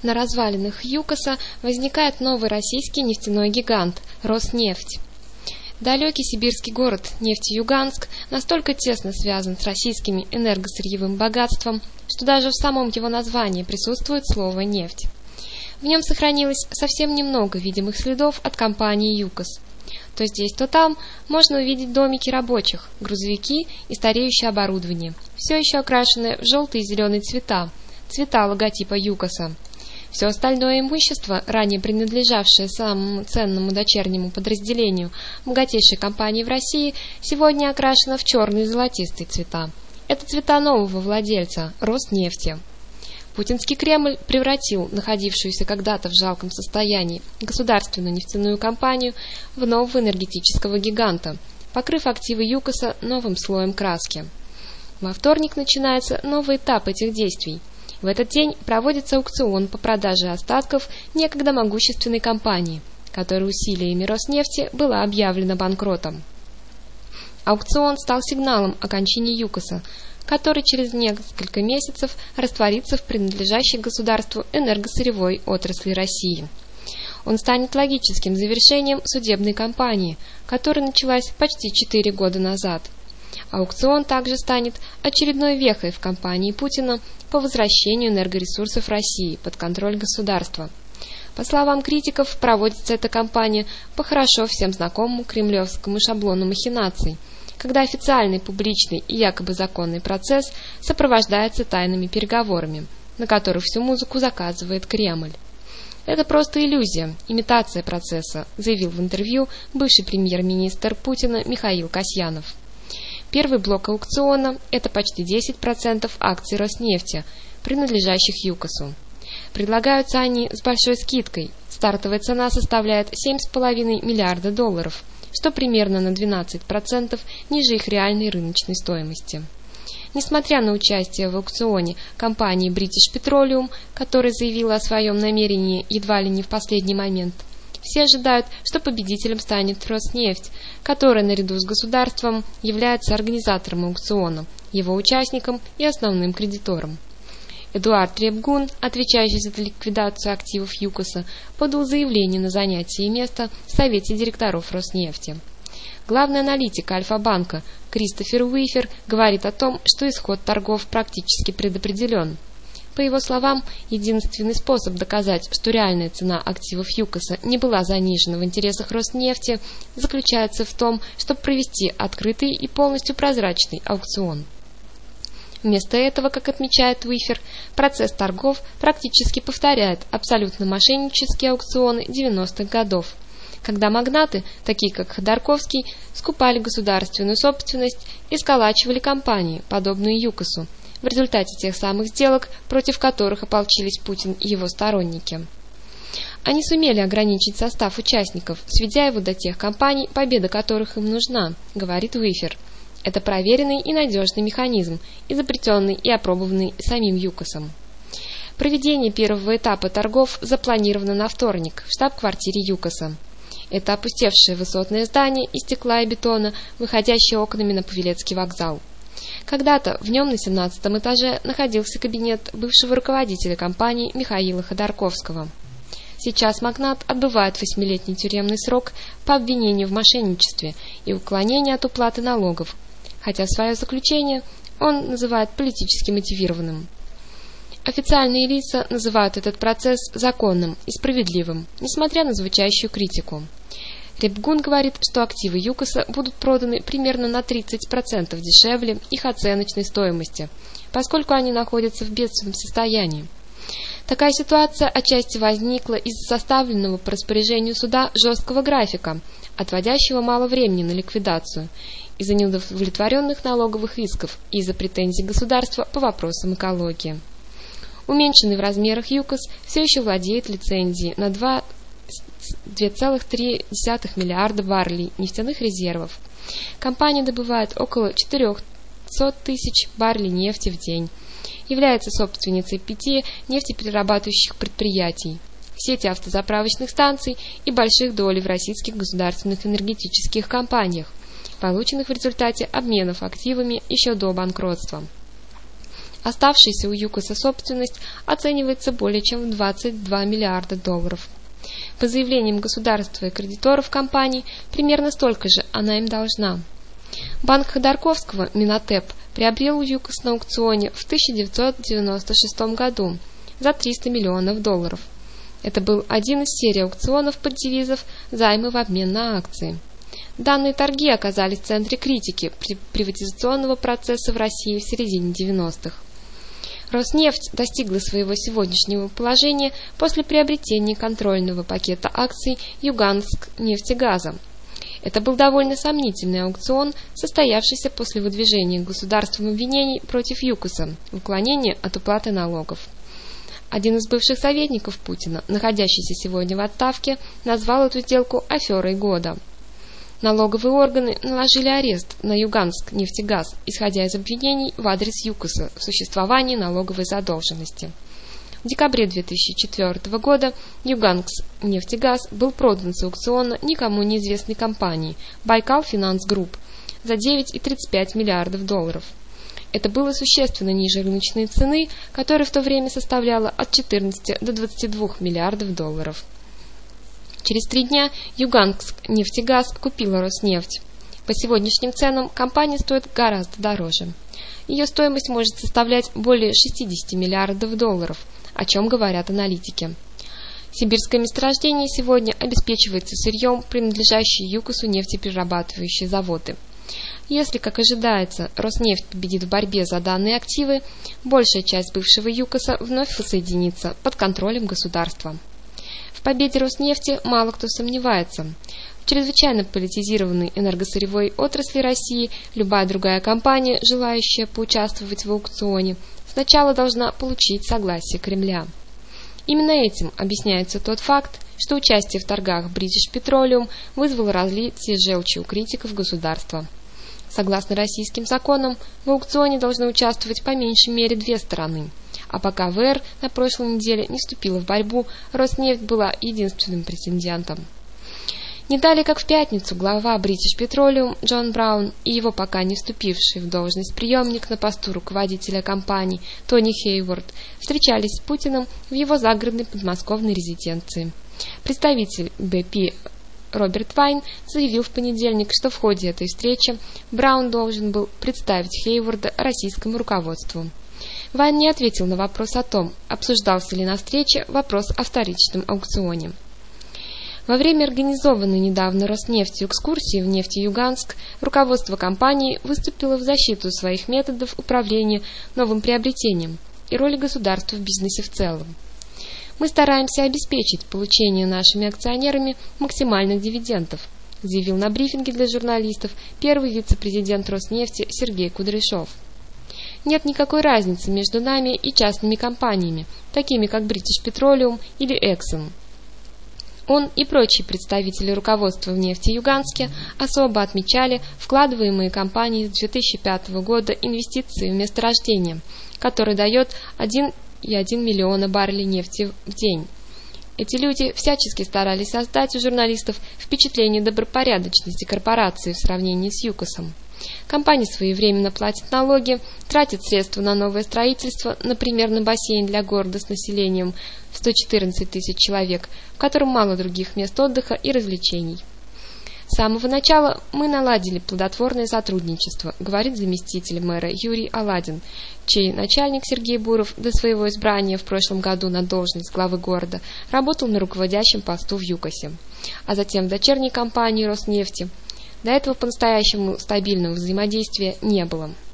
На развалинах ЮКОСа возникает новый российский нефтяной гигант – Роснефть. Далекий сибирский город Нефтеюганск настолько тесно связан с российским энергосырьевым богатством, что даже в самом его названии присутствует слово «нефть». В нем сохранилось совсем немного видимых следов от компании ЮКОС. То здесь, то там можно увидеть домики рабочих, грузовики и стареющее оборудование, все еще окрашенное в желтый и зеленый цвета логотипа ЮКОСа. Все остальное имущество, ранее принадлежавшее самому ценному дочернему подразделению богатейшей компании в России, сегодня окрашено в черный и золотистый цвета. Это цвета нового владельца – Роснефти. Путинский Кремль превратил находившуюся когда-то в жалком состоянии государственную нефтяную компанию в нового энергетического гиганта, покрыв активы ЮКОСа новым слоем краски. Во вторник начинается новый этап этих действий. В этот день проводится аукцион по продаже остатков некогда могущественной компании, которая усилиями Роснефти была объявлена банкротом. Аукцион стал сигналом о кончине ЮКОСа, который через несколько месяцев растворится в принадлежащей государству энергосырьевой отрасли России. Он станет логическим завершением судебной кампании, которая началась почти 4 года назад. Аукцион также станет очередной вехой в кампании Путина по возвращению энергоресурсов России под контроль государства. По словам критиков, проводится эта кампания по хорошо всем знакомому кремлевскому шаблону махинаций, когда официальный, публичный и якобы законный процесс сопровождается тайными переговорами, на которых всю музыку заказывает Кремль. Это просто иллюзия, имитация процесса, заявил в интервью бывший премьер-министр Путина Михаил Касьянов. Первый блок аукциона – это почти 10% акций Роснефти, принадлежащих ЮКОСу. Предлагаются они с большой скидкой. Стартовая цена составляет $7,5 миллиарда, что примерно на 12% ниже их реальной рыночной стоимости. Несмотря на участие в аукционе компании British Petroleum, которая заявила о своем намерении едва ли не в последний момент, все ожидают, что победителем станет Роснефть, которая наряду с государством является организатором аукциона, его участником и основным кредитором. Эдуард Репгун, отвечающий за ликвидацию активов ЮКОСа, подал заявление на занятие места в Совете директоров Роснефти. Главный аналитик Альфа-банка Кристофер Уифер говорит о том, что исход торгов практически предопределен. По его словам, единственный способ доказать, что реальная цена активов ЮКОСа не была занижена в интересах Роснефти, заключается в том, чтобы провести открытый и полностью прозрачный аукцион. Вместо этого, как отмечает Уифер, процесс торгов практически повторяет абсолютно мошеннические аукционы 90-х годов, когда магнаты, такие как Ходорковский, скупали государственную собственность и сколачивали компании, подобные ЮКОСу, в результате тех самых сделок, против которых ополчились Путин и его сторонники. Они сумели ограничить состав участников, сведя его до тех компаний, победа которых им нужна, говорит Уифер. Это проверенный и надежный механизм, изобретенный и опробованный самим ЮКОСом. Проведение первого этапа торгов запланировано на вторник в штаб-квартире ЮКОСа. Это опустевшее высотное здание из стекла и бетона, выходящее окнами на Павелецкий вокзал. Когда-то в нем на 17-м этаже находился кабинет бывшего руководителя компании Михаила Ходорковского. Сейчас магнат отбывает 8-летний тюремный срок по обвинению в мошенничестве и уклонении от уплаты налогов, хотя свое заключение он называет политически мотивированным. Официальные лица называют этот процесс законным и справедливым, несмотря на звучащую критику. Репгун говорит, что активы ЮКОСа будут проданы примерно на 30% дешевле их оценочной стоимости, поскольку они находятся в бедственном состоянии. Такая ситуация отчасти возникла из-за составленного по распоряжению суда жесткого графика, отводящего мало времени на ликвидацию, из-за неудовлетворенных налоговых исков и из-за претензий государства по вопросам экологии. Уменьшенный в размерах ЮКОС все еще владеет лицензией на 2,3 миллиарда баррелей нефтяных резервов. Компания добывает около 400 тысяч баррелей нефти в день, является собственницей 5 нефтеперерабатывающих предприятий, сети автозаправочных станций и больших долей в российских государственных энергетических компаниях, полученных в результате обменов активами еще до банкротства. Оставшаяся у ЮКОСа собственность оценивается более чем в 22 миллиарда долларов. По заявлениям государства и кредиторов компаний, примерно столько же она им должна. Банк Ходорковского, Минотеп, приобрел ЮКОС на аукционе в 1996 году за 300 миллионов долларов. Это был один из серии аукционов под девизом «Займы в обмен на акции». Данные торги оказались в центре критики приватизационного процесса в России в середине 90-х. Роснефть достигла своего сегодняшнего положения после приобретения контрольного пакета акций Юганск-нефтегаза. Это был довольно сомнительный аукцион, состоявшийся после выдвижения государством обвинений против ЮКОСа в уклонении от уплаты налогов. Один из бывших советников Путина, находящийся сегодня в отставке, назвал эту сделку аферой года. Налоговые органы наложили арест на Юганск-нефтегаз, исходя из обвинений в адрес ЮКОСа в существовании налоговой задолженности. В декабре 2004 года Юганск-нефтегаз был продан с аукциона никому неизвестной компании Байкал Финанс Групп за 9,35 миллиардов долларов. Это было существенно ниже рыночной цены, которая в то время составляла от 14 до 22 миллиардов долларов. Через 3 дня Юганск-нефтегаз купила Роснефть. По сегодняшним ценам компания стоит гораздо дороже. Ее стоимость может составлять более 60 миллиардов долларов, о чем говорят аналитики. Сибирское месторождение сегодня обеспечивается сырьем, принадлежащим ЮКОСу нефтеперерабатывающие заводы. Если, как ожидается, Роснефть победит в борьбе за данные активы, большая часть бывшего ЮКОСа вновь воссоединится под контролем государства. В победе Роснефти мало кто сомневается. В чрезвычайно политизированной энергосырьевой отрасли России любая другая компания, желающая поучаствовать в аукционе, сначала должна получить согласие Кремля. Именно этим объясняется тот факт, что участие в торгах British Petroleum вызвало разлитие желчи у критиков государства. Согласно российским законам, в аукционе должны участвовать по меньшей мере 2 стороны. А пока ВР на прошлой неделе не вступила в борьбу, Роснефть была единственным претендентом. Не далее, как в пятницу, глава British Petroleum Джон Браун и его пока не вступивший в должность преемник на посту руководителя компании Тони Хейворд встречались с Путиным в его загородной подмосковной резиденции. Представитель BP Роберт Вайн заявил в понедельник, что в ходе этой встречи Браун должен был представить Хейворда российскому руководству. Вайн не ответил на вопрос о том, обсуждался ли на встрече вопрос о вторичном аукционе. Во время организованной недавно Роснефтью экскурсии в Нефтеюганск руководство компании выступило в защиту своих методов управления новым приобретением и роли государства в бизнесе в целом. «Мы стараемся обеспечить получение нашими акционерами максимальных дивидендов», заявил на брифинге для журналистов первый вице-президент Роснефти Сергей Кудряшов. «Нет никакой разницы между нами и частными компаниями, такими как British Petroleum или Exxon». Он и прочие представители руководства в Нефтеюганске особо отмечали вкладываемые компанией с 2005 года инвестиции в месторождение, которое дает 1,1 миллиона баррелей нефти в день. Эти люди всячески старались создать у журналистов впечатление добропорядочности корпорации в сравнении с ЮКОСом. Компания своевременно платит налоги, тратит средства на новое строительство, например, на бассейн для города с населением в 114 тысяч человек, в котором мало других мест отдыха и развлечений. С самого начала мы наладили плодотворное сотрудничество, говорит заместитель мэра Юрий Аладин, чей начальник Сергей Буров до своего избрания в прошлом году на должность главы города работал на руководящем посту в ЮКОСе, а затем в дочерней компании Роснефти. До этого по-настоящему стабильного взаимодействия не было.